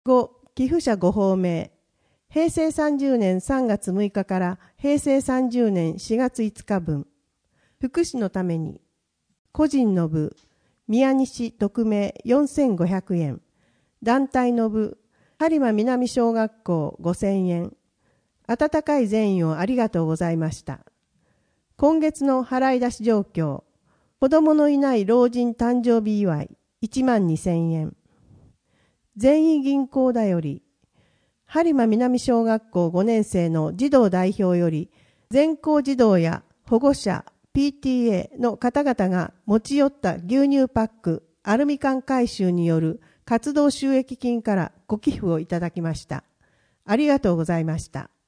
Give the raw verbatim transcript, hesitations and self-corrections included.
ご、寄付者ごほうめい。へいせいさんじゅうねんさんがつむいかからへいせいさんじゅうねんしがついつかぶん。福祉のために。個人の部、宮西特命よんせんごひゃくえん。団体の部、播磨南小学校ごせんえん。温かい善意をありがとうございました。今月の払い出し状況。子供のいない老人誕生日祝いいちまんにせんえん。善意銀行だより、播磨南小学校ごねんせいの児童代表より、全校児童や保護者、ピーティーエー の方々が持ち寄った牛乳パック、アルミ缶回収による活動収益金からご寄付をいただきました。ありがとうございました。